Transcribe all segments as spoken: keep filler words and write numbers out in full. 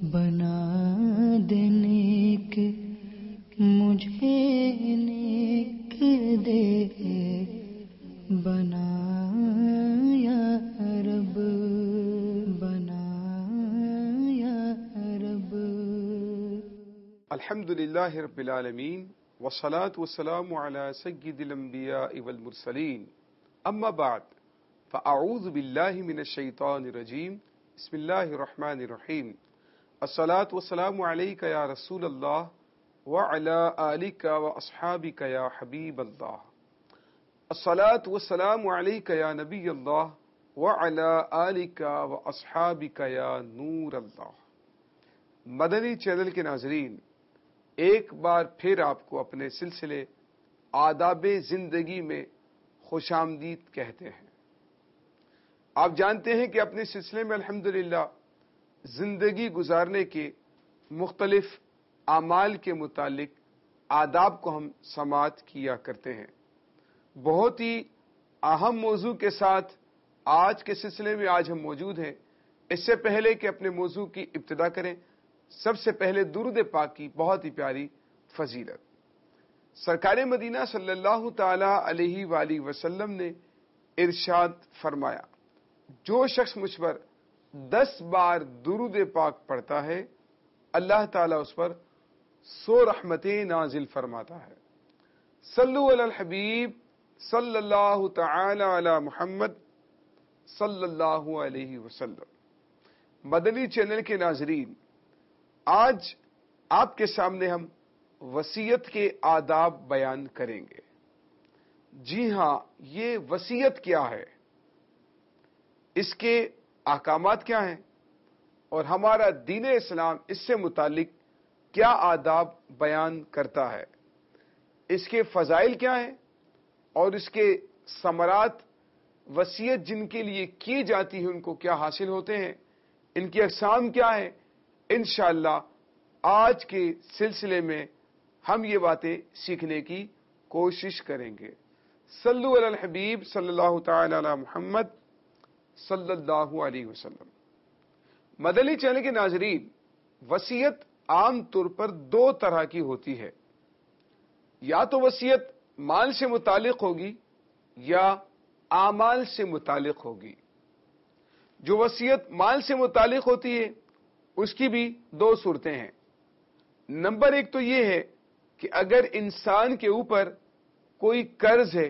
بنا دے نیک مجھے نیک دے بنا یا رب بنا یا رب۔ الحمد للہ رب العالمین والصلاة والسلام علی سید الانبیاء والمرسلین، اما بعد فاعوذ باللہ من الشیطان الرجیم، بسم اللہ الرحمن الرحیم۔ الصلاة والسلام علیک یا رسول اللہ وعلی آلک واصحابک یا حبیب اللہ۔ الصلاة والسلام علیک یا نبی اللہ وعلی آلک واصحابک یا نور اللہ۔ مدنی چینل کے ناظرین، ایک بار پھر آپ کو اپنے سلسلے آداب زندگی میں خوش آمدید کہتے ہیں۔ آپ جانتے ہیں کہ اپنے سلسلے میں الحمدللہ زندگی گزارنے کے مختلف اعمال کے متعلق آداب کو ہم سماعت کیا کرتے ہیں۔ بہت ہی اہم موضوع کے ساتھ آج کے سلسلے میں آج ہم موجود ہیں۔ اس سے پہلے کہ اپنے موضوع کی ابتدا کریں، سب سے پہلے درود پاک کی بہت ہی پیاری فضیلت۔ سرکار مدینہ صلی اللہ تعالی علیہ وآلہ وسلم نے ارشاد فرمایا، جو شخص مجھ پر دس بار درود پاک پڑھتا ہے اللہ تعالیٰ اس پر سو رحمتیں نازل فرماتا ہے۔ صلو علی الحبیب صلی اللہ تعالی علی محمد صلی اللہ علیہ وسلم۔ مدنی چینل کے ناظرین، آج آپ کے سامنے ہم وصیت کے آداب بیان کریں گے۔ جی ہاں، یہ وصیت کیا ہے، اس کے احکامات کیا ہیں، اور ہمارا دین اسلام اس سے متعلق کیا آداب بیان کرتا ہے، اس کے فضائل کیا ہیں، اور اس کے ثمرات وصیت جن کے لیے کی جاتی ہے ان کو کیا حاصل ہوتے ہیں، ان کی اقسام کیا ہیں، انشاءاللہ آج کے سلسلے میں ہم یہ باتیں سیکھنے کی کوشش کریں گے۔ صلو علی الحبیب صلی اللہ تعالی علی محمد صلی اللہ علیہ وسلم۔ مدنی چینل کے ناظرین، وصیت عام طور پر دو طرح کی ہوتی ہے، یا تو وصیت مال سے متعلق ہوگی یا اعمال سے متعلق ہوگی۔ جو وصیت مال سے متعلق ہوتی ہے اس کی بھی دو صورتیں ہیں۔ نمبر ایک تو یہ ہے کہ اگر انسان کے اوپر کوئی قرض ہے،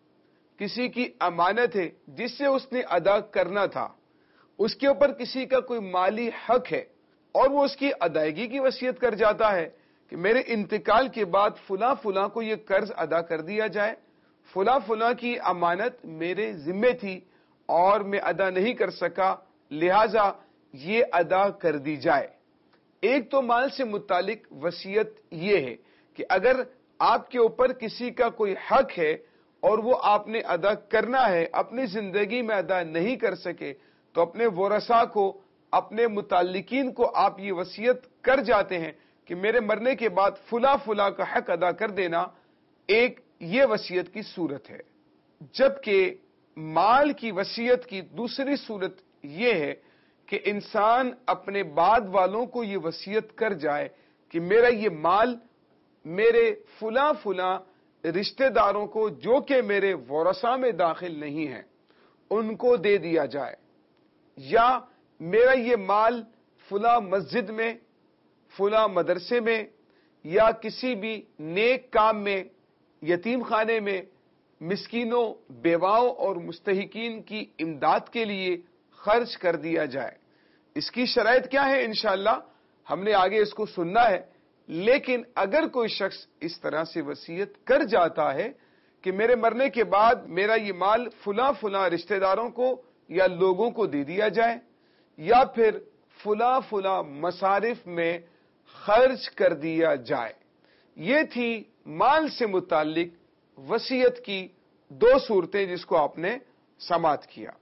کسی کی امانت ہے جس سے اس نے ادا کرنا تھا، اس کے اوپر کسی کا کوئی مالی حق ہے اور وہ اس کی ادائیگی کی وصیت کر جاتا ہے کہ میرے انتقال کے بعد فلاں فلاں کو یہ قرض ادا کر دیا جائے، فلاں فلاں کی امانت میرے ذمے تھی اور میں ادا نہیں کر سکا، لہذا یہ ادا کر دی جائے۔ ایک تو مال سے متعلق وصیت یہ ہے کہ اگر آپ کے اوپر کسی کا کوئی حق ہے اور وہ آپ نے ادا کرنا ہے، اپنی زندگی میں ادا نہیں کر سکے، تو اپنے ورثاء کو، اپنے متعلقین کو آپ یہ وصیت کر جاتے ہیں کہ میرے مرنے کے بعد فلاں فلاں کا حق ادا کر دینا۔ ایک یہ وصیت کی صورت ہے۔ جبکہ مال کی وصیت کی دوسری صورت یہ ہے کہ انسان اپنے بعد والوں کو یہ وصیت کر جائے کہ میرا یہ مال میرے فلاں فلاں رشتہ داروں کو جو کہ میرے ورثاء میں داخل نہیں ہیں ان کو دے دیا جائے، یا میرا یہ مال فلاں مسجد میں، فلاں مدرسے میں، یا کسی بھی نیک کام میں، یتیم خانے میں، مسکینوں، بیواؤں اور مستحقین کی امداد کے لیے خرچ کر دیا جائے۔ اس کی شرائط کیا ہے انشاءاللہ ہم نے آگے اس کو سننا ہے۔ لیکن اگر کوئی شخص اس طرح سے وصیت کر جاتا ہے کہ میرے مرنے کے بعد میرا یہ مال فلاں فلاں رشتہ داروں کو یا لوگوں کو دے دیا جائے، یا پھر فلاں فلاں مصارف میں خرچ کر دیا جائے، یہ تھی مال سے متعلق وصیت کی دو صورتیں جس کو آپ نے سماعت کیا۔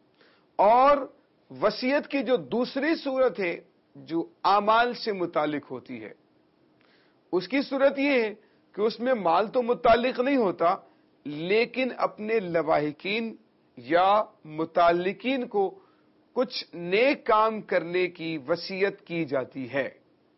اور وصیت کی جو دوسری صورت ہے جو اعمال سے متعلق ہوتی ہے، اس کی صورت یہ ہے کہ اس میں مال تو متعلق نہیں ہوتا، لیکن اپنے لواحقین یا متعلقین کو کچھ نیک کام کرنے کی وصیت کی جاتی ہے۔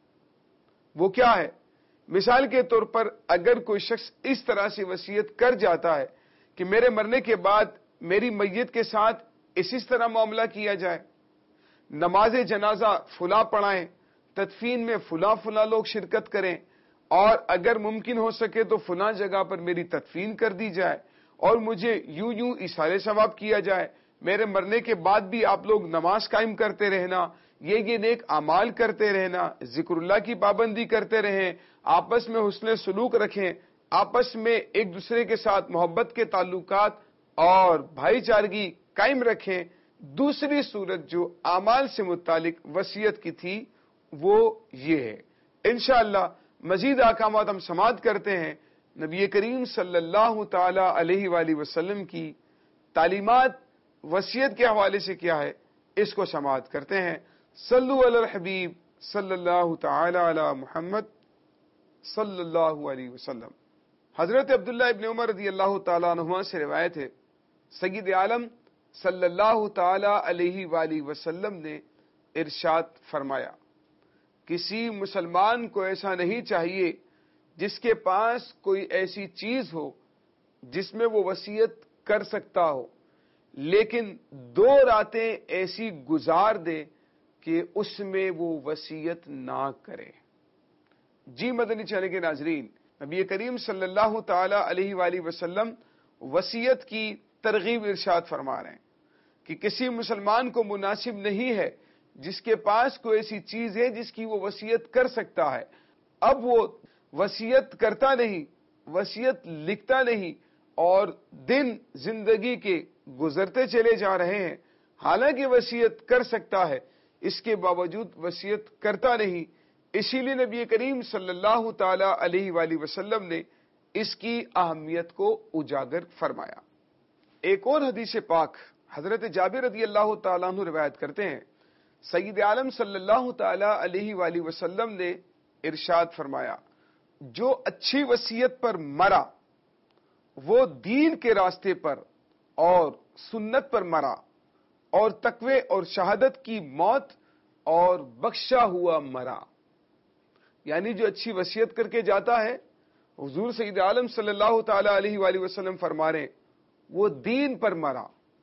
وہ کیا ہے؟ مثال کے طور پر اگر کوئی شخص اس طرح سے وصیت کر جاتا ہے کہ میرے مرنے کے بعد میری میت کے ساتھ اس اس طرح معاملہ کیا جائے، نماز جنازہ فلاں پڑھائیں، تدفین میں فلاں فلاں لوگ شرکت کریں، اور اگر ممکن ہو سکے تو فلاں جگہ پر میری تدفین کر دی جائے، اور مجھے یوں یوں ایثار ثواب کیا جائے، میرے مرنے کے بعد بھی آپ لوگ نماز قائم کرتے رہنا، یہ یہ نیک اعمال کرتے رہنا، ذکر اللہ کی پابندی کرتے رہیں، آپس میں حسن سلوک رکھیں، آپس میں ایک دوسرے کے ساتھ محبت کے تعلقات اور بھائی چارگی قائم رکھیں۔ دوسری صورت جو اعمال سے متعلق وصیت کی تھی وہ یہ ہے۔ انشاءاللہ مزید احکامات ہم سماعت کرتے ہیں۔ نبی کریم صلی اللہ تعالی علیہ وآلہ وسلم کی تعلیمات وصیت کے حوالے سے کیا ہے، اس کو سماعت کرتے ہیں۔ صلو علی الحبیب صلی اللہ تعالی علی محمد صلی اللہ علیہ وسلم۔ حضرت عبداللہ ابن عمر رضی اللہ تعالیٰ عنہما سے روایت ہے، سید عالم صلی اللہ تعالی علیہ وآلہ وسلم نے ارشاد فرمایا، کسی مسلمان کو ایسا نہیں چاہیے جس کے پاس کوئی ایسی چیز ہو جس میں وہ وصیت کر سکتا ہو، لیکن دو راتیں ایسی گزار دے کہ اس میں وہ وصیت نہ کرے۔ جی مدنی چینل کے ناظرین، نبی کریم صلی اللہ تعالی علیہ وآلہ وسلم وصیت کی ترغیب ارشاد فرما رہے ہیں کہ کسی مسلمان کو مناسب نہیں ہے جس کے پاس کوئی ایسی چیز ہے جس کی وہ وصیت کر سکتا ہے، اب وہ وصیت کرتا نہیں، وصیت لکھتا نہیں، اور دن زندگی کے گزرتے چلے جا رہے ہیں، حالانکہ وصیت کر سکتا ہے، اس کے باوجود وصیت کرتا نہیں۔ اسی لیے نبی کریم صلی اللہ تعالی علیہ وآلہ وسلم نے اس کی اہمیت کو اجاگر فرمایا۔ ایک اور حدیث پاک حضرت جابر رضی اللہ تعالیٰ عنہ روایت کرتے ہیں، سید عالم صلی اللہ تعالی علیہ وآلہ وسلم نے ارشاد فرمایا، جو اچھی وصیت پر مرا وہ دین کے راستے پر اور سنت پر مرا، اور تقوی اور شہادت کی موت اور بخشا ہوا مرا۔ یعنی جو اچھی وصیت کر کے جاتا ہے، حضور سید عالم صلی اللہ تعالی علیہ وآلہ وسلم فرما رہے ہیں، وہ دین پر مرا،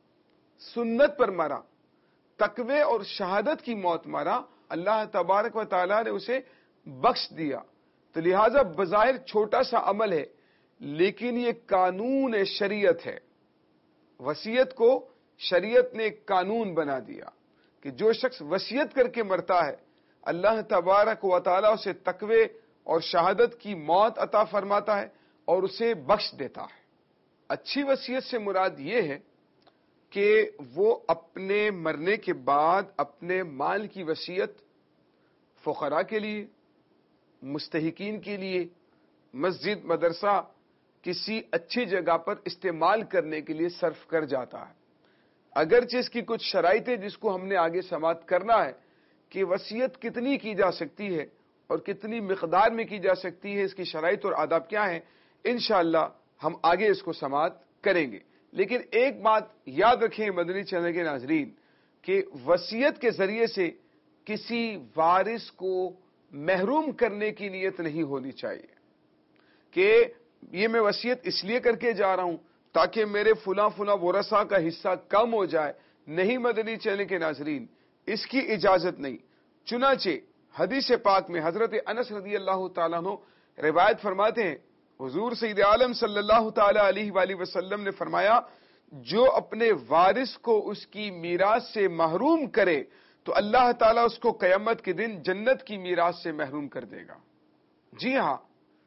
سنت پر مرا، تقوی اور شہادت کی موت مرا، اللہ تبارک و تعالی نے اسے بخش دیا۔ تو لہذا بظاہر چھوٹا سا عمل ہے، لیکن یہ قانون شریعت ہے۔ وصیت کو شریعت نے قانون بنا دیا کہ جو شخص وصیت کر کے مرتا ہے، اللہ تبارک و تعالی اسے تقوی اور شہادت کی موت عطا فرماتا ہے اور اسے بخش دیتا ہے۔ اچھی وصیت سے مراد یہ ہے کہ وہ اپنے مرنے کے بعد اپنے مال کی وصیت فقراء کے لیے، مستحقین کے لیے، مسجد مدرسہ کسی اچھی جگہ پر استعمال کرنے کے لیے صرف کر جاتا ہے۔ اگرچہ اس کی کچھ شرائط ہے جس کو ہم نے آگے سماعت کرنا ہے کہ وصیت کتنی کی جا سکتی ہے اور کتنی مقدار میں کی جا سکتی ہے، اس کی شرائط اور آداب کیا ہیں، انشاءاللہ ہم آگے اس کو سماعت کریں گے۔ لیکن ایک بات یاد رکھیں مدنی چینل کے ناظرین کہ وصیت کے ذریعے سے کسی وارث کو محروم کرنے کی نیت نہیں ہونی چاہیے کہ یہ میں وصیت اس لیے کر کے جا رہا ہوں تاکہ میرے فلاں فلاں ورثاء کا حصہ کم ہو جائے۔ نہیں مدنی چینل کے ناظرین، اس کی اجازت نہیں۔ چنانچہ حدیث پاک میں حضرت انس رضی اللہ تعالیٰ عنہ روایت فرماتے ہیں، حضور سید عالم صلی اللہ تعالی علیہ وآلہ وسلم نے فرمایا، جو اپنے وارث کو اس کی میراث سے محروم کرے تو اللہ تعالیٰ اس کو قیامت کے دن جنت کی میراث سے محروم کر دے گا۔ جی ہاں،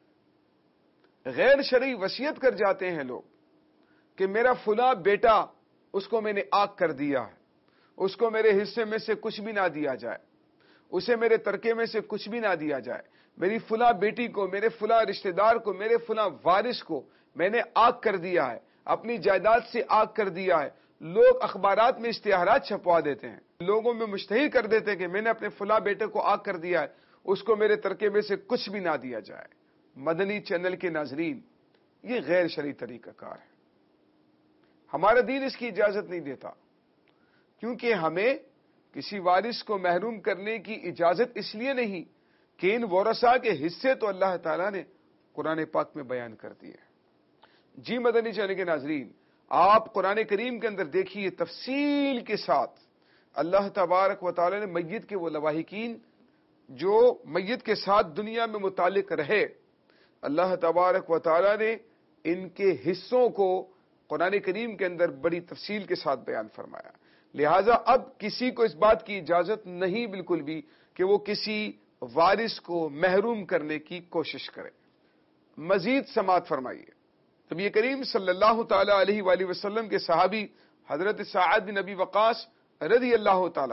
غیر شرعی وصیت کر جاتے ہیں لوگ کہ میرا فلاں بیٹا، اس کو میں نے آگ کر دیا ہے، اس کو میرے حصے میں سے کچھ بھی نہ دیا جائے، اسے میرے ترکے میں سے کچھ بھی نہ دیا جائے، میری فلاں بیٹی کو، میرے فلاں رشتہ دار کو، میرے فلاں وارث کو میں نے آگ کر دیا ہے، اپنی جائیداد سے آگ کر دیا ہے۔ لوگ اخبارات میں اشتہارات چھپوا دیتے ہیں، لوگوں میں مشتہر کر دیتے ہیں کہ میں نے اپنے فلاں بیٹے کو آگ کر دیا ہے، اس کو میرے ترکے میں سے کچھ بھی نہ دیا جائے۔ مدنی چینل کے ناظرین، یہ غیر شرعی طریقہ کار ہے، ہمارا دین اس کی اجازت نہیں دیتا، کیونکہ ہمیں کسی وارث کو محروم کرنے کی اجازت اس لیے نہیں کہ ان ورثاء کے حصے تو اللہ تعالیٰ نے قرآن پاک میں بیان کر دیے. جی مدنی چینل کے ناظرین، آپ قرآن کریم کے اندر دیکھیے تفصیل کے ساتھ اللہ تبارک و تعالی نے میت کے وہ لواحقین جو میت کے ساتھ دنیا میں متعلق رہے، اللہ تبارک و تعالی نے ان کے حصوں کو قرآن کریم کے اندر بڑی تفصیل کے ساتھ بیان فرمایا. لہذا اب کسی کو اس بات کی اجازت نہیں بالکل بھی کہ وہ کسی وارث کو محروم کرنے کی کوشش کرے. مزید سماعت فرمائیے. نبی کریم صلی اللہ تعالی علیہ وآلہ وسلم کے صحابی حضرت سعد بن ابی وقاص رضی اللہ تعالی،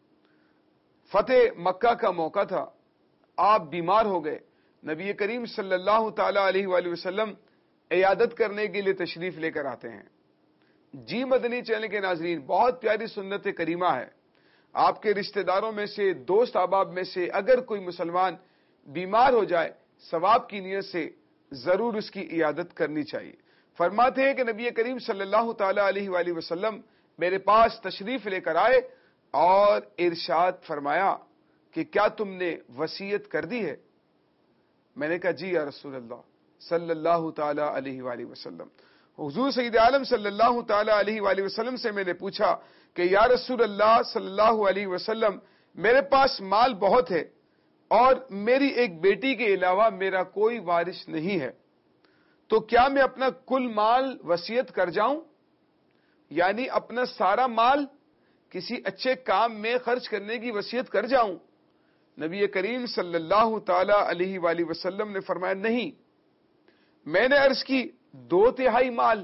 فتح مکہ کا موقع تھا، آپ بیمار ہو گئے. نبی کریم صلی اللہ تعالی علیہ وآلہ وسلم عیادت کرنے کے لیے تشریف لے کر آتے ہیں. جی مدنی چینل کے ناظرین، بہت پیاری سنت کریمہ ہے. آپ کے رشتہ داروں میں سے، دوست احباب میں سے اگر کوئی مسلمان بیمار ہو جائے، ثواب کی نیت سے ضرور اس کی عیادت کرنی چاہیے. فرماتے ہیں کہ نبی کریم صلی اللہ تعالی علیہ وآلہ وسلم میرے پاس تشریف لے کر آئے اور ارشاد فرمایا کہ کیا تم نے وصیت کر دی ہے؟ میں نے کہا جی یا رسول اللہ صلی اللہ تعالی علیہ وآلہ وسلم. حضور سید عالم صلی اللہ تعالی علیہ وآلہ وسلم سے میں نے پوچھا کہ یا رسول اللہ صلی اللہ علیہ وسلم، میرے پاس مال بہت ہے اور میری ایک بیٹی کے علاوہ میرا کوئی وارث نہیں ہے، تو کیا میں اپنا کل مال وصیت کر جاؤں؟ یعنی اپنا سارا مال کسی اچھے کام میں خرچ کرنے کی وصیت کر جاؤں؟ نبی کریم صلی اللہ تعالی علیہ وآلہ وسلم نے فرمایا نہیں. میں نے عرض کی دو تہائی مال؟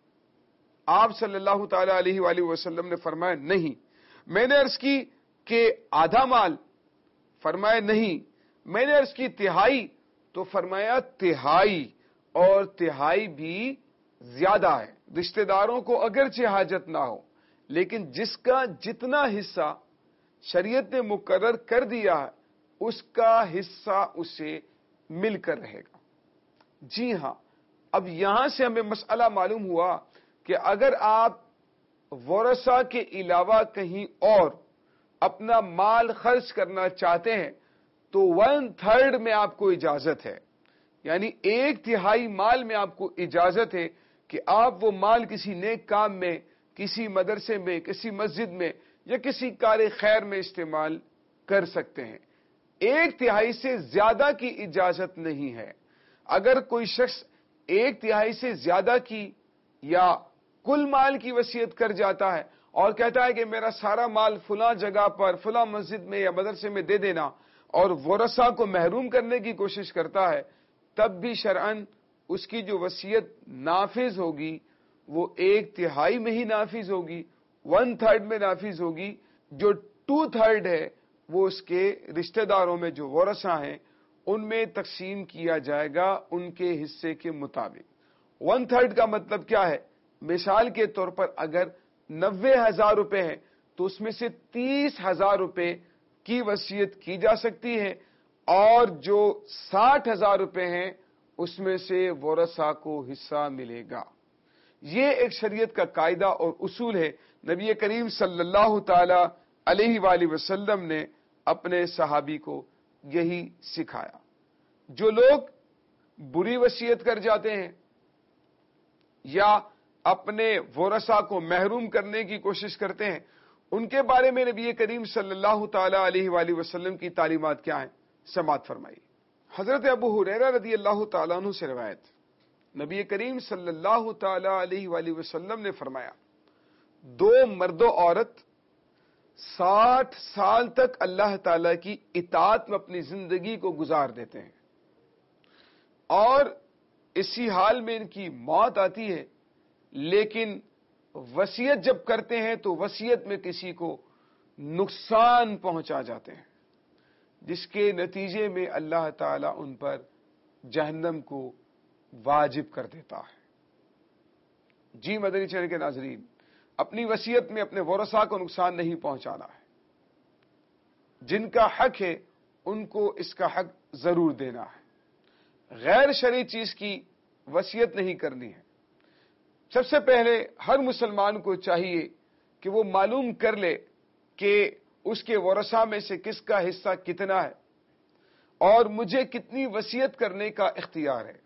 آپ صلی اللہ تعالی علیہ وآلہ وسلم نے فرمایا نہیں. میں نے عرض کی کہ آدھا مال؟ فرمایا نہیں. میں نے عرض کی تہائی؟ تو فرمایا تہائی، اور تہائی بھی زیادہ ہے. رشتہ داروں کو اگرچہ حاجت نہ ہو، لیکن جس کا جتنا حصہ شریعت نے مقرر کر دیا ہے اس کا حصہ اسے مل کر رہے گا. جی ہاں، اب یہاں سے ہمیں مسئلہ معلوم ہوا کہ اگر آپ ورثاء کے علاوہ کہیں اور اپنا مال خرچ کرنا چاہتے ہیں تو ون تھرڈ میں آپ کو اجازت ہے، یعنی ایک تہائی مال میں آپ کو اجازت ہے کہ آپ وہ مال کسی نیک کام میں، کسی مدرسے میں، کسی مسجد میں یا کسی کار خیر میں استعمال کر سکتے ہیں. ایک تہائی سے زیادہ کی اجازت نہیں ہے. اگر کوئی شخص ایک تہائی سے زیادہ کی یا کل مال کی وصیت کر جاتا ہے اور کہتا ہے کہ میرا سارا مال فلاں جگہ پر، فلاں مسجد میں یا مدرسے میں دے دینا، اور ورثاء کو محروم کرنے کی کوشش کرتا ہے، تب بھی شرعاً اس کی جو وصیت نافذ ہوگی وہ ایک تہائی میں ہی نافذ ہوگی، ون تھرڈ میں نافذ ہوگی. جو ٹو تھرڈ ہے وہ اس کے رشتہ داروں میں جو ورثاء ہیں ان میں تقسیم کیا جائے گا ان کے حصے کے مطابق. ون تھرڈ کا مطلب کیا ہے؟ مثال کے طور پر اگر نوے ہزار روپے ہیں تو اس میں سے تیس ہزار روپے کی وصیت کی جا سکتی ہے، اور جو ساٹھ ہزار روپے ہیں اس میں سے ورثاء کو حصہ ملے گا. یہ ایک شریعت کا قاعدہ اور اصول ہے. نبی کریم صلی اللہ تعالی علیہ وآلہ وسلم نے اپنے صحابی کو یہی سکھایا. جو لوگ بری وصیت کر جاتے ہیں یا اپنے ورثاء کو محروم کرنے کی کوشش کرتے ہیں، ان کے بارے میں نبی کریم صلی اللہ تعالی علیہ وآلہ وسلم کی تعلیمات کیا ہیں؟ سماعت فرمائی. حضرت ابو ہریرہ رضی اللہ تعالیٰ عنہ سے روایت، نبی کریم صلی اللہ تعالی علیہ وآلہ وسلم نے فرمایا، دو مرد و عورت ساٹھ سال تک اللہ تعالی کی اطاعت میں اپنی زندگی کو گزار دیتے ہیں، اور اسی حال میں ان کی موت آتی ہے، لیکن وصیت جب کرتے ہیں تو وصیت میں کسی کو نقصان پہنچا جاتے ہیں، جس کے نتیجے میں اللہ تعالیٰ ان پر جہنم کو واجب کر دیتا ہے. جی مدنی چینل کے ناظرین، اپنی وصیت میں اپنے ورثاء کو نقصان نہیں پہنچانا ہے. جن کا حق ہے ان کو اس کا حق ضرور دینا ہے. غیر شرعی چیز کی وصیت نہیں کرنی ہے. سب سے پہلے ہر مسلمان کو چاہیے کہ وہ معلوم کر لے کہ اس کے ورثہ میں سے کس کا حصہ کتنا ہے اور مجھے کتنی وصیت کرنے کا اختیار ہے.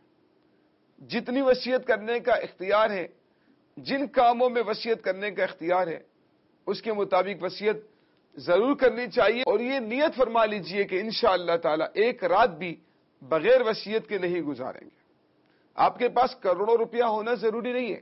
جتنی وصیت کرنے کا اختیار ہے، جن کاموں میں وصیت کرنے کا اختیار ہے، اس کے مطابق وصیت ضرور کرنی چاہیے. اور یہ نیت فرما لیجئے کہ انشاءاللہ تعالی ایک رات بھی بغیر وصیت کے نہیں گزاریں گے. آپ کے پاس کروڑوں روپیہ ہونا ضروری نہیں ہے.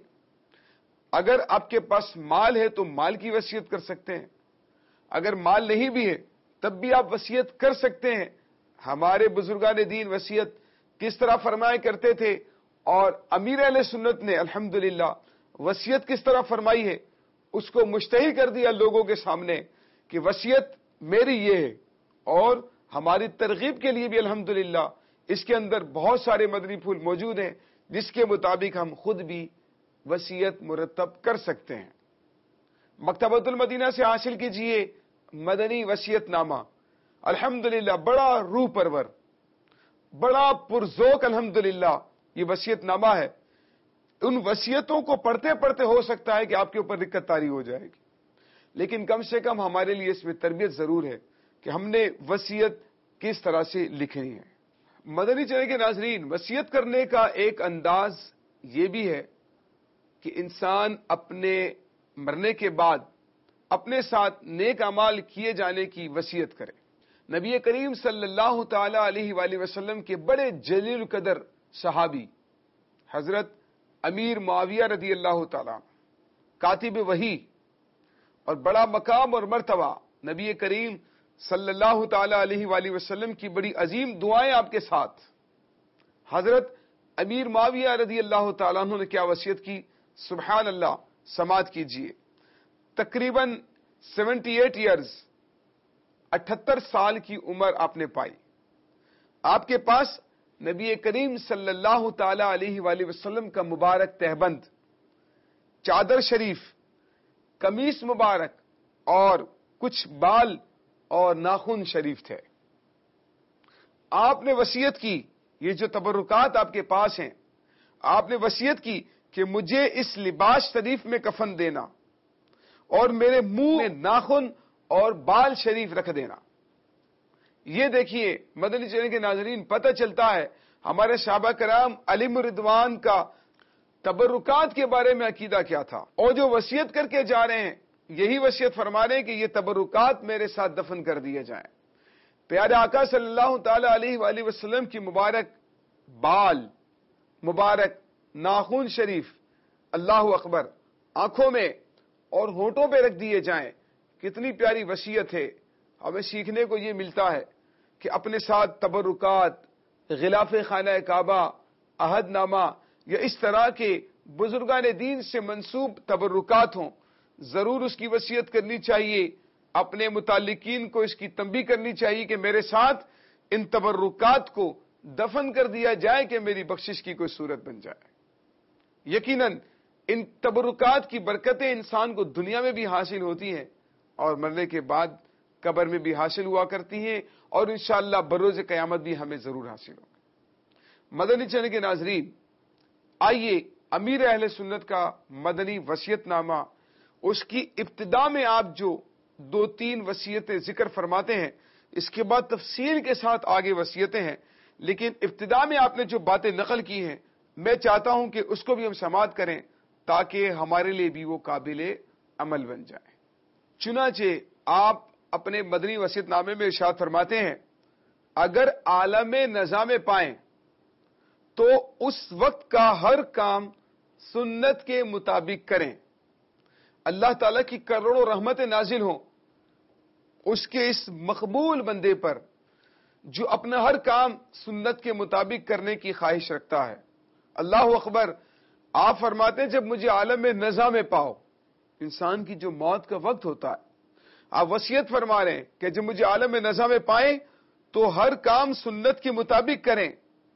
اگر آپ کے پاس مال ہے تو مال کی وصیت کر سکتے ہیں، اگر مال نہیں بھی ہے تب بھی آپ وصیت کر سکتے ہیں. ہمارے بزرگان دین وصیت کس طرح فرمایا کرتے تھے اور امیر اہل سنت نے الحمدللہ وصیت کس طرح فرمائی ہے، اس کو مشتہر کر دیا لوگوں کے سامنے کہ وصیت میری یہ ہے. اور ہماری ترغیب کے لیے بھی الحمدللہ اس کے اندر بہت سارے مدنی پھول موجود ہیں جس کے مطابق ہم خود بھی وصیت مرتب کر سکتے ہیں. مکتبۃ المدینہ سے حاصل کیجئے مدنی وصیت نامہ، الحمدللہ بڑا روح پرور، بڑا پرذوق الحمدللہ یہ وصیت نامہ ہے. ان وصیتوں کو پڑھتے پڑھتے ہو سکتا ہے کہ آپ کے اوپر دقت طاری ہو جائے گی، لیکن کم سے کم ہمارے لیے اس میں تربیت ضرور ہے کہ ہم نے وصیت کس طرح سے لکھنی ہے. مدنی چینل کے ناظرین، وصیت کرنے کا ایک انداز یہ بھی ہے کہ انسان اپنے مرنے کے بعد اپنے ساتھ نیک اعمال کیے جانے کی وصیت کرے. نبی کریم صلی اللہ تعالی علیہ وآلہ وسلم کے بڑے جلیل القدر صحابی حضرت امیر معاویہ رضی اللہ تعالی کاتب وحی اور بڑا مقام اور مرتبہ، نبی کریم صلی اللہ تعالی علیہ وآلہ وسلم کی بڑی عظیم دعائیں آپ کے ساتھ. حضرت امیر معاویہ رضی اللہ تعالیٰ عنہ نے کیا وصیت کی، سبحان اللہ، سماعت کیجئے. تقریباً سیونٹی ایٹ ایئرز، اٹھتر سال کی عمر آپ نے پائی. آپ کے پاس نبی کریم صلی اللہ تعالی علیہ وآلہ وسلم کا مبارک تہبند، چادر شریف، قمیص مبارک اور کچھ بال اور ناخن شریف تھے. آپ نے وصیت کی، یہ جو تبرکات آپ کے پاس ہیں، آپ نے وصیت کی کہ مجھے اس لباس شریف میں کفن دینا اور میرے منہ میں ناخن اور بال شریف رکھ دینا. یہ دیکھیے مدنی چینل کے ناظرین، پتہ چلتا ہے ہمارے صحابہ کرام علیہم رضوان کا تبرکات کے بارے میں عقیدہ کیا تھا، اور جو وصیت کر کے جا رہے ہیں یہی وصیت فرما رہے ہیں کہ یہ تبرکات میرے ساتھ دفن کر دیے جائیں. پیارے آقا صلی اللہ تعالی علیہ وآلہ وسلم کی مبارک بال، مبارک ناخن شریف، اللہ اکبر، آنکھوں میں اور ہونٹوں پہ رکھ دیے جائیں. کتنی پیاری وصیت ہے. ہمیں سیکھنے کو یہ ملتا ہے کہ اپنے ساتھ تبرکات، غلاف خانہ کعبہ، عہد نامہ یا اس طرح کے بزرگان دین سے منسوب تبرکات ہوں، ضرور اس کی وصیت کرنی چاہیے. اپنے متعلقین کو اس کی تنبیہ کرنی چاہیے کہ میرے ساتھ ان تبرکات کو دفن کر دیا جائے کہ میری بخشش کی کوئی صورت بن جائے. یقیناً ان تبرکات کی برکتیں انسان کو دنیا میں بھی حاصل ہوتی ہیں اور مرنے کے بعد قبر میں بھی حاصل ہوا کرتی ہیں، اور انشاءاللہ بروز قیامت بھی ہمیں ضرور حاصل ہوگی. مدنی چینل کے ناظرین، آئیے امیر اہل سنت کا مدنی وصیت نامہ، اس کی ابتدا میں آپ جو دو تین وصیتیں ذکر فرماتے ہیں، اس کے بعد تفصیل کے ساتھ آگے وصیتیں ہیں، لیکن ابتدا میں آپ نے جو باتیں نقل کی ہیں میں چاہتا ہوں کہ اس کو بھی ہم سماعت کریں تاکہ ہمارے لیے بھی وہ قابل عمل بن جائے. چنانچہ آپ اپنے مدنی وصیت نامے میں ارشاد فرماتے ہیں، اگر عالم نظام پائیں تو اس وقت کا ہر کام سنت کے مطابق کریں. اللہ تعالیٰ کی کروڑوں رحمتیں نازل ہوں اس کے اس مقبول بندے پر جو اپنا ہر کام سنت کے مطابق کرنے کی خواہش رکھتا ہے. اللہ اکبر. آپ فرماتے ہیں جب مجھے عالم نظام میں پاؤ، انسان کی جو موت کا وقت ہوتا ہے، آپ وصیت فرما رہے ہیں کہ جب مجھے عالم نظام میں پائیں تو ہر کام سنت کے مطابق کریں.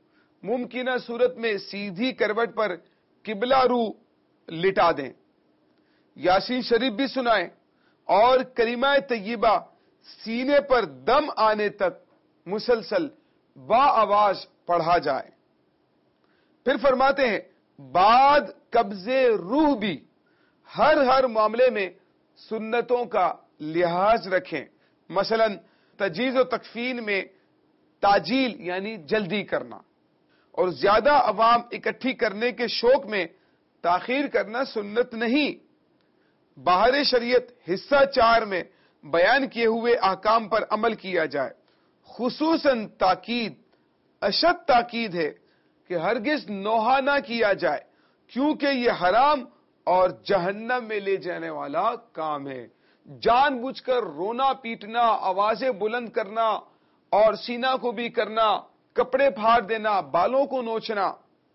ممکنہ صورت میں سیدھی کروٹ پر قبلہ رو لٹا دیں، یاسین شریف بھی سنائیں اور کلمہ طیبہ سینے پر دم آنے تک مسلسل با آواز پڑھا جائے. پھر فرماتے ہیں بعد قبضے روح بھی ہر ہر معاملے میں سنتوں کا لحاظ رکھیں، مثلا تجہیز و تکفین میں تاجیل یعنی جلدی کرنا، اور زیادہ عوام اکٹھی کرنے کے شوق میں تاخیر کرنا سنت نہیں۔ باہر شریعت حصہ چار میں بیان کیے ہوئے احکام پر عمل کیا جائے، خصوصاً تاکید، اشد تاکید ہے کہ ہرگز نوحہ نہ کیا جائے، کیونکہ یہ حرام اور جہنم میں لے جانے والا کام ہے۔ جان بوجھ کر رونا پیٹنا، آوازیں بلند کرنا اور سینہ کو بھی کرنا، کپڑے پھاڑ دینا، بالوں کو نوچنا،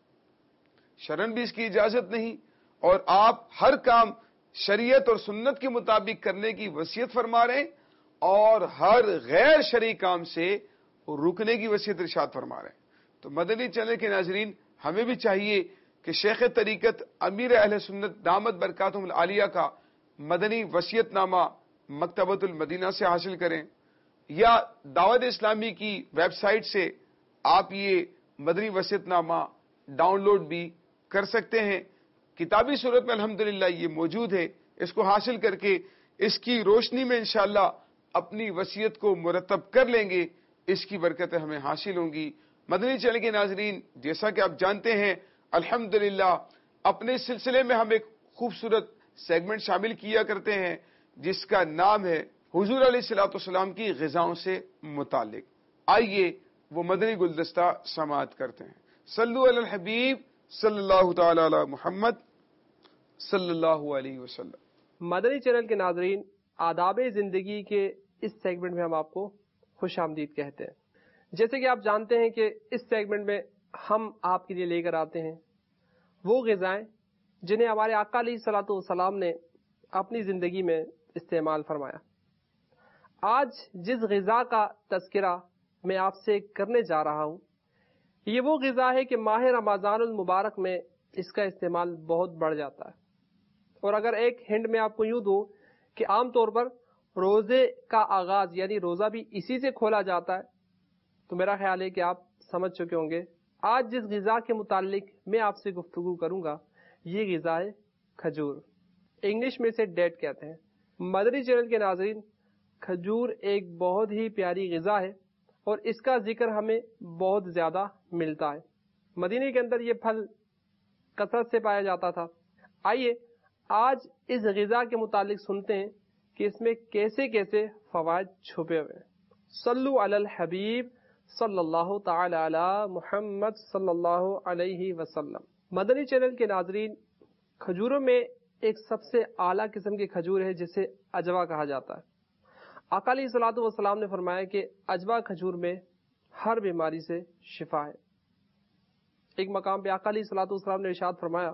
شرعاً بھی اس کی اجازت نہیں، اور آپ ہر کام شریعت اور سنت کے مطابق کرنے کی وصیت فرما رہے ہیں، اور ہر غیر شرعی کام سے رکنے کی وصیت ارشاد فرما رہے ہیں۔ تو مدنی چینل کے ناظرین، ہمیں بھی چاہیے کہ شیخ طریقت امیر اہل سنت دامت برکاتہم العالیہ کا مدنی وصیت نامہ مکتبۃ المدینہ سے حاصل کریں، یا دعوت اسلامی کی ویب سائٹ سے آپ یہ مدنی وصیت نامہ ڈاؤن لوڈ بھی کر سکتے ہیں۔ کتابی صورت میں الحمدللہ یہ موجود ہے، اس کو حاصل کر کے اس کی روشنی میں انشاءاللہ اپنی وصیت کو مرتب کر لیں گے، اس کی برکتیں ہمیں حاصل ہوں گی۔ مدنی چینل کے ناظرین، جیسا کہ آپ جانتے ہیں الحمدللہ اپنے سلسلے میں ہم ایک خوبصورت سیگمنٹ شامل کیا کرتے ہیں جس کا نام ہے حضور علیہ الصلوۃ والسلام کی غذاؤں سے متعلق۔ آئیے وہ مدنی گلدستہ سماعت کرتے ہیں۔ صلو علی الحبیب صلی اللہ تعالی علی محمد صلی اللہ علیہ وسلم۔ مدنی چینل کے ناظرین، آداب زندگی کے اس سیگمنٹ میں ہم آپ کو خوش آمدید کہتے ہیں۔ جیسے کہ آپ جانتے ہیں کہ اس سیگمنٹ میں ہم آپ کے لیے لے کر آتے ہیں وہ غذائیں جنہیں ہمارے آقا علیہ الصلوۃ والسلام نے اپنی زندگی میں استعمال فرمایا۔ آج جس غذا کا تذکرہ میں آپ سے کرنے جا رہا ہوں، یہ وہ غذا ہے کہ ماہ رمضان المبارک میں اس کا استعمال بہت بڑھ جاتا ہے۔ اور اگر ایک ہنٹ میں آپ کو یوں دوں کہ عام طور پر روزے کا آغاز یعنی روزہ بھی اسی سے کھولا جاتا ہے، تو میرا خیال ہے کہ آپ سمجھ چکے ہوں گے آج جس غذا کے متعلق میں آپ سے گفتگو کروں گا یہ غذا ہے کھجور، انگلش میں اسے ڈیٹ کہتے ہیں۔ مدنی چینل کے ناظرین، کھجور ایک بہت ہی پیاری غذا ہے اور اس کا ذکر ہمیں بہت زیادہ ملتا ہے۔ مدینے کے اندر یہ پھل کثرت سے پایا جاتا تھا۔ آئیے آج اس غذا کے متعلق سنتے ہیں کہ اس میں کیسے کیسے فوائد چھپے ہوئے ہیں۔ صلو علی الحبیب صلی اللہ تعالی علی محمد صلی اللہ علیہ وسلم۔ مدنی چینل کے ناظرین، کھجوروں میں ایک سب سے اعلیٰ قسم کی کھجور ہے جسے اجوا کہا جاتا ہے۔ آقا علیہ الصلوۃ والسلام نے فرمایا کہ اجوا کھجور میں ہر بیماری سے شفا ہے۔ ایک مقام پہ آقا علیہ الصلوۃ والسلام نے ارشاد فرمایا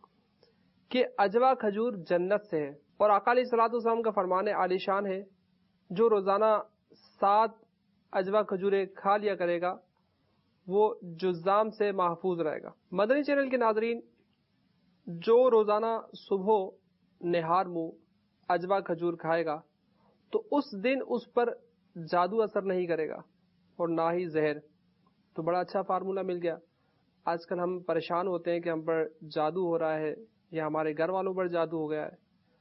کہ اجوا کھجور جنت سے ہے، اور آقا علیہ الصلوۃ والسلام کا فرمان عالی شان ہے جو روزانہ سات اجوا کھجوریں کھا لیا کرے گا وہ جذام سے محفوظ رہے گا۔ مدنی چینل کے ناظرین، جو روزانہ صبح نہار منہ اجوا کھجور کھائے گا تو اس دن اس پر جادو اثر نہیں کرے گا اور نہ ہی زہر۔ تو بڑا اچھا فارمولہ مل گیا۔ آج کل ہم پریشان ہوتے ہیں کہ ہم پر جادو ہو رہا ہے یا ہمارے گھر والوں پر جادو ہو گیا ہے،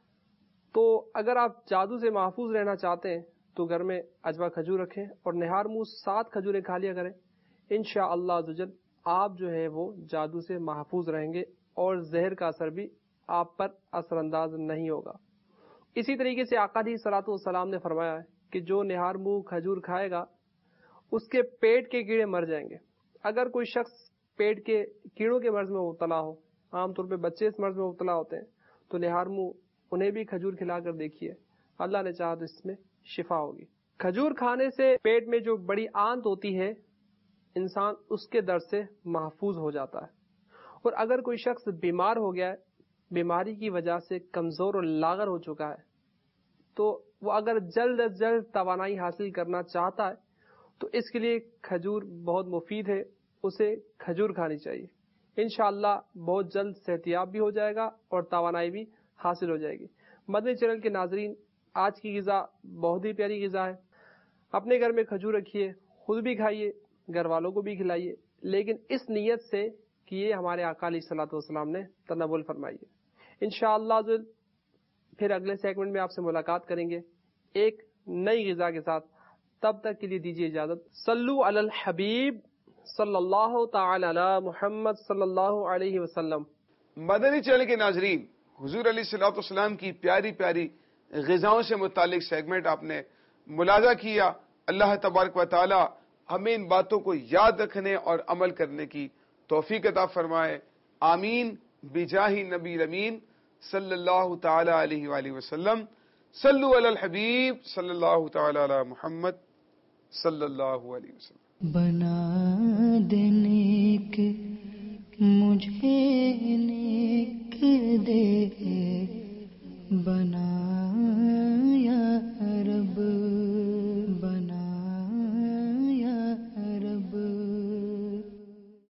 تو اگر آپ جادو سے محفوظ رہنا چاہتے ہیں تو گھر میں اجوا کھجور رکھیں اور نہار منہ سات کھجوریں کھا لیا کریں۔ انشاءاللہ عزوجل آپ جو ہے وہ جادو سے محفوظ رہیں گے اور زہر کا اثر بھی آپ پر اثر انداز نہیں ہوگا۔ اسی طریقے سے آقا علیہ الصلوۃ والسلام نے فرمایا ہے کہ جو نہار منہ کھجور کھائے گا اس کے پیٹ کے کیڑے مر جائیں گے۔ اگر کوئی شخص پیٹ کے کیڑوں کے مرض میں مبتلا ہو، عام طور پہ بچے اس مرض میں مبتلا ہوتے ہیں، تو نہار منہ انہیں بھی کھجور کھلا کر دیکھیے، اللہ نے چاہا تو اس میں شفا ہوگی۔ کھجور کھانے سے پیٹ میں جو بڑی آنت ہوتی ہے انسان اس کے درد سے محفوظ ہو جاتا ہے۔ اور اگر کوئی شخص بیمار ہو گیا ہے، بیماری کی وجہ سے کمزور اور لاغر ہو چکا ہے، تو وہ اگر جلد از جلد توانائی حاصل کرنا چاہتا ہے تو اس کے لیے کھجور بہت مفید ہے، اسے کھجور کھانی چاہیے۔ انشاءاللہ بہت جلد صحتیاب بھی ہو جائے گا اور توانائی بھی حاصل ہو جائے گی۔ مدنی چینل کے ناظرین، آج کی غذا بہت ہی پیاری غذا ہے۔ اپنے گھر میں کھجور رکھیے، خود بھی کھائیے، گھر والوں کو بھی کھلائیے، لیکن اس نیت سے کہ یہ ہمارے آقا علیہ الصلوۃ والسلام نے تناول فرمائی ہے۔ انشاءاللہ پھر اگلے سیگمنٹ میں آپ سے ملاقات کریں گے ایک نئی غذا کے ساتھ. تب تک کے لیے دیجیے اجازت. صلو علی الحبیب صلی اللہ تعالی علی محمد صلی اللہ علیہ وسلم. مدنی چینل کے ناظرین، حضور علیہ الصلوۃ والسلام کی پیاری پیاری غذاؤں سے متعلق سیگمنٹ آپ نے ملاحظہ کیا. اللہ تبارک و تعالی ہمیں ان باتوں کو یاد رکھنے اور عمل کرنے کی توفیق عطا فرمائے. آمین بجاہ نبی الامین صلی اللہ تعالی علیہ وآلہ وسلم. صلو علی الحبیب صلی اللہ تعالی علی محمد صلی اللہ علیہ وسلم. بنا دینے کے مجھے